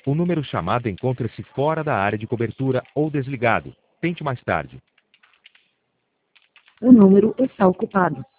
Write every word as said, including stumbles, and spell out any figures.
O número chamado encontra-se fora da área de cobertura ou desligado. Tente mais tarde. O número está ocupado.